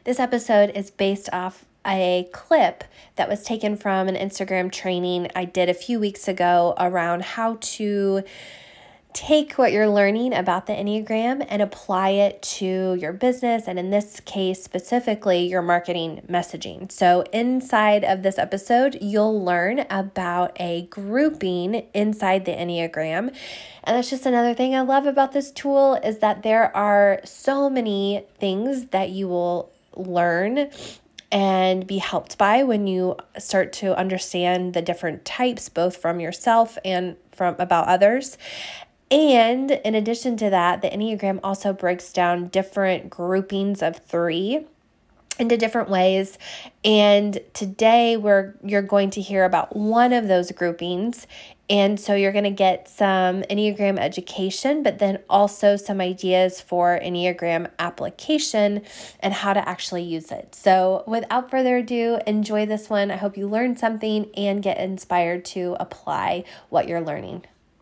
This episode is based off a clip that was taken from an Instagram training I did a few weeks ago around how to take what you're learning about the Enneagram and apply it to your business, and in this case specifically, your marketing messaging. So inside of this episode, you'll learn about a grouping inside the Enneagram. And that's just another thing I love about this tool, is that there are so many things that you will learn and be helped by when you start to understand the different types, both from yourself and from about others. And in addition to that, the Enneagram also breaks down different groupings of 3 into different ways. And today you're going to hear about one of those groupings. And so you're going to get some Enneagram education, but then also some ideas for Enneagram application and how to actually use it. So without further ado, enjoy this one. I hope you learned something and get inspired to apply what you're learning.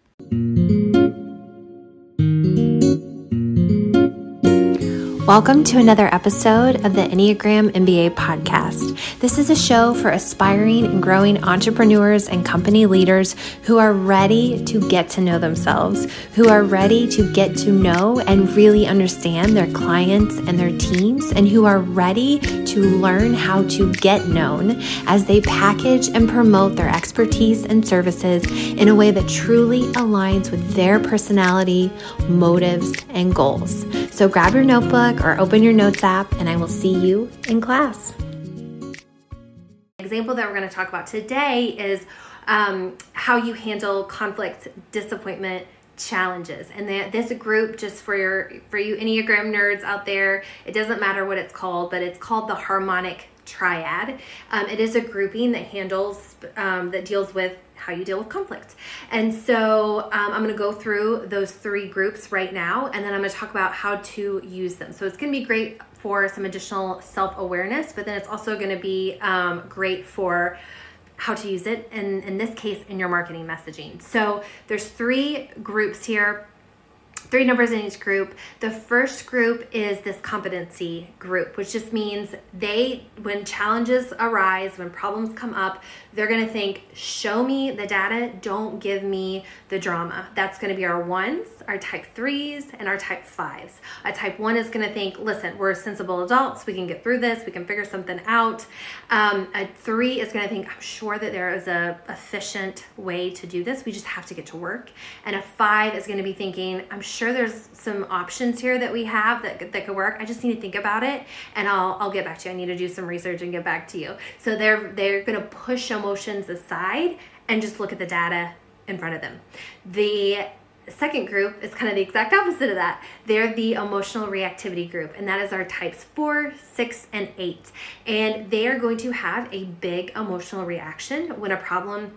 Welcome to another episode of the Enneagram MBA podcast. This is a show for aspiring and growing entrepreneurs and company leaders who are ready to get to know themselves, who are ready to get to know and really understand their clients and their teams, and who are ready to learn how to get known as they package and promote their expertise and services in a way that truly aligns with their personality, motives, and goals. So grab your notebook or open your notes app, and I will see you in class. The example that we're going to talk about today is how you handle conflict, disappointment, challenges. And this group, just for you Enneagram nerds out there, it doesn't matter what it's called, but it's called the harmonic triad. It is a grouping that deals with how you deal with conflict. And so I'm going to go through those 3 groups right now, and then I'm going to talk about how to use them. So it's going to be great for some additional self-awareness, but then it's also going to be great for how to use it, and in this case, in your marketing messaging. So there's 3 groups here. 3 numbers in each group. The first group is this competency group, which just means when challenges arise, when problems come up, they're going to think, show me the data, don't give me the drama. That's going to be our 1s, our type 3s, and our type 5s. A type 1 is going to think, listen, we're sensible adults, we can get through this, we can figure something out. A 3 is going to think, I'm sure that there is a efficient way to do this, we just have to get to work. And a 5 is going to be thinking, I'm sure there's some options here that we have that could work. I just need to think about it, and I'll get back to you. I need to do some research and get back to you. So they're going to push emotions aside and just look at the data in front of them. The second group is kind of the exact opposite of that. They're the emotional reactivity group, and that is our types 4, 6, and 8. And they are going to have a big emotional reaction when a problem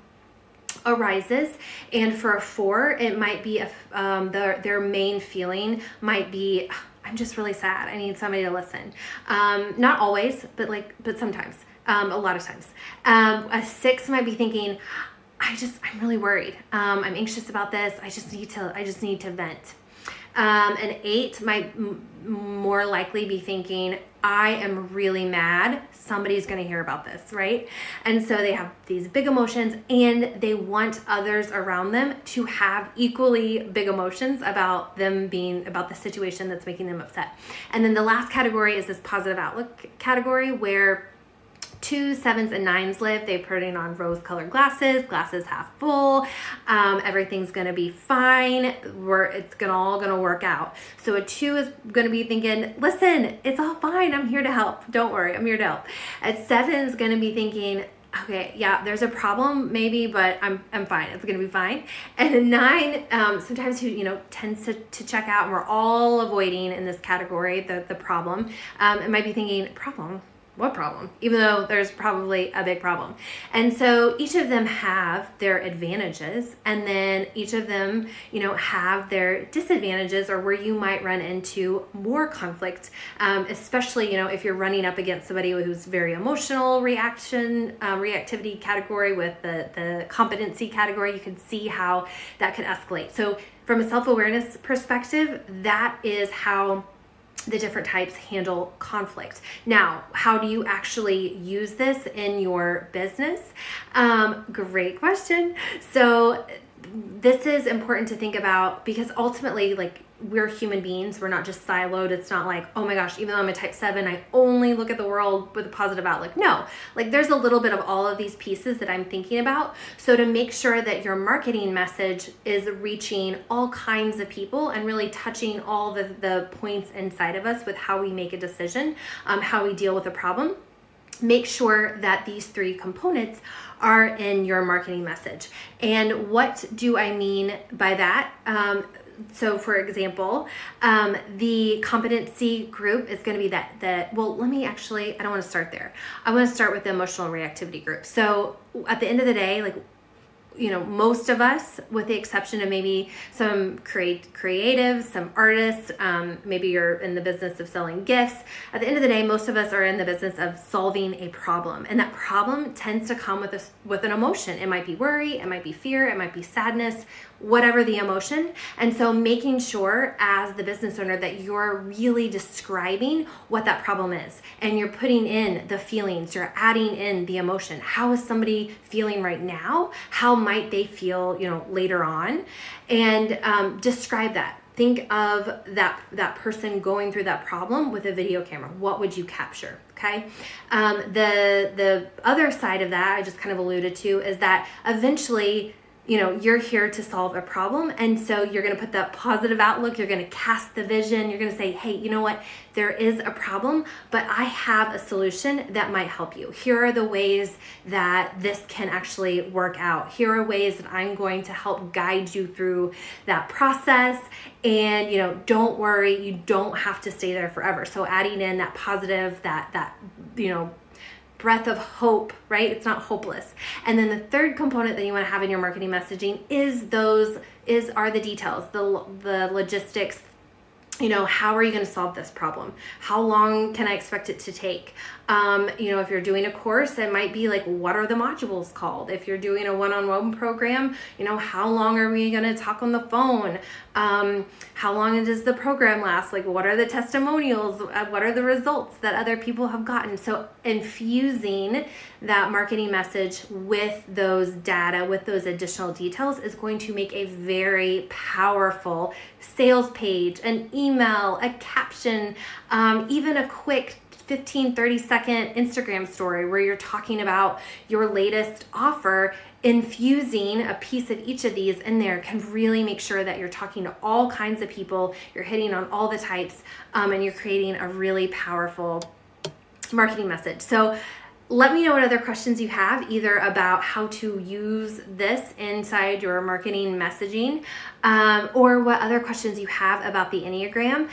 arises. And for a 4, it might be their main feeling might be, I'm just really sad, I need somebody to listen. Not always, but sometimes, a lot of times. A 6 might be thinking, I'm really worried, I'm anxious about this, I just need to vent. An 8 might more likely be thinking, I am really mad, somebody's going to hear about this, right? And so they have these big emotions, and they want others around them to have equally big emotions about the situation that's making them upset. And then the last category is this positive outlook category, where 2s, 7s, and 9s live. They're putting on rose-colored glasses half full. Everything's going to be fine. It's all going to work out. So a 2 is going to be thinking, listen, it's all fine. I'm here to help. Don't worry. I'm here to help. A 7 is going to be thinking, okay, yeah, there's a problem maybe, but I'm fine. It's going to be fine. And a 9, sometimes who tends to check out, and we're all avoiding in this category the problem. It might be thinking, problem? What problem? Even though there's probably a big problem. And so each of them have their advantages, and then each of them, have their disadvantages, or where you might run into more conflict, especially, if you're running up against somebody who's very emotional reactivity category with the competency category. You can see how that could escalate. So from a self-awareness perspective, that is how the different types handle conflict. Now, how do you actually use this in your business? Great question. So this is important to think about because ultimately, like, we're human beings. We're not just siloed. It's not like, oh my gosh, even though I'm a type 7, I only look at the world with a positive outlook. No, like there's a little bit of all of these pieces that I'm thinking about. So to make sure that your marketing message is reaching all kinds of people and really touching all the points inside of us with how we make a decision, how we deal with a problem, make sure that these 3 components are in your marketing message. And what do I mean by that? So for example, the competency group is going to be I don't want to start there. I want to start with the emotional reactivity group. So at the end of the day, like, most of us, with the exception of maybe some creatives, some artists, maybe you're in the business of selling gifts. At the end of the day, most of us are in the business of solving a problem. And that problem tends to come with an emotion. It might be worry, it might be fear, it might be sadness, whatever the emotion. And so making sure as the business owner that you're really describing what that problem is and you're putting in the feelings, you're adding in the emotion. How is somebody feeling right now? How might they feel, later on? And describe that. Think of that person going through that problem with a video camera. What would you capture? Okay. The other side of that I just kind of alluded to is that eventually, you're here to solve a problem. And so you're going to put that positive outlook. You're going to cast the vision. You're going to say, hey, you know what? There is a problem, but I have a solution that might help you. Here are the ways that this can actually work out. Here are ways that I'm going to help guide you through that process. And, don't worry, you don't have to stay there forever. So adding in that positive, that breath of hope, right? It's not hopeless. And then the third component that you want to have in your marketing messaging are the details, the logistics. How are you going to solve this problem? How long can I expect it to take? If you're doing a course, it might be like, what are the modules called? If you're doing a one-on-one program, how long are we going to talk on the phone? How long does the program last? Like, what are the testimonials? What are the results that other people have gotten? So infusing that marketing message with those data, with those additional details is going to make a very powerful sales page, an email, a caption, even a quick 15, 30-second Instagram story where you're talking about your latest offer. Infusing a piece of each of these in there can really make sure that you're talking to all kinds of people, you're hitting on all the types, and you're creating a really powerful marketing message. So let me know what other questions you have, either about how to use this inside your marketing messaging, or what other questions you have about the Enneagram,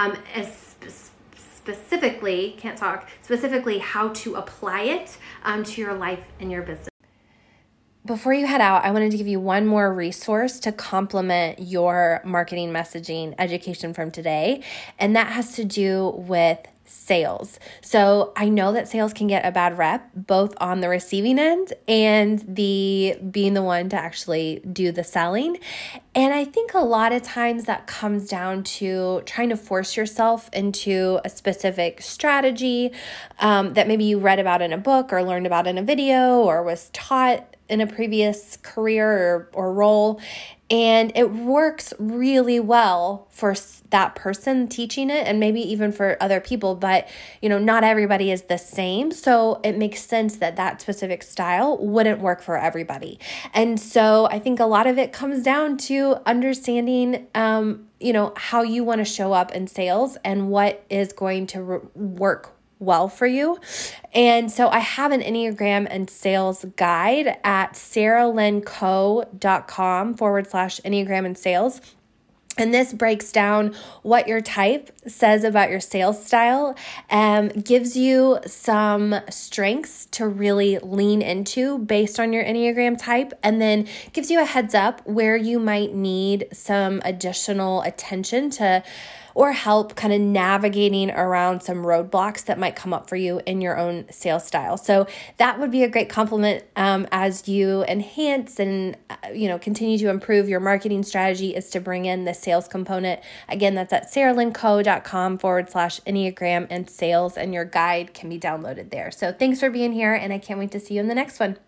specifically how to apply it to your life and your business. Before you head out, I wanted to give you one more resource to complement your marketing messaging education from today, and that has to do with sales. So I know that sales can get a bad rep, both on the receiving end and being the one to actually do the selling. And I think a lot of times that comes down to trying to force yourself into a specific strategy that maybe you read about in a book or learned about in a video or was taught in a previous career or role. And it works really well for that person teaching it and maybe even for other people, but not everybody is the same. So it makes sense that that specific style wouldn't work for everybody. And so I think a lot of it comes down to understanding, how you want to show up in sales and what is going to work well for you. And so I have an Enneagram and sales guide at saralynco.com/Enneagram and sales. And this breaks down what your type says about your sales style, gives you some strengths to really lean into based on your Enneagram type, and then gives you a heads up where you might need some additional attention to or help kind of navigating around some roadblocks that might come up for you in your own sales style. So that would be a great compliment as you enhance and continue to improve your marketing strategy, is to bring in the sales component. Again, that's at sarahlynco.com/Enneagram and sales, and your guide can be downloaded there. So thanks for being here, and I can't wait to see you in the next one.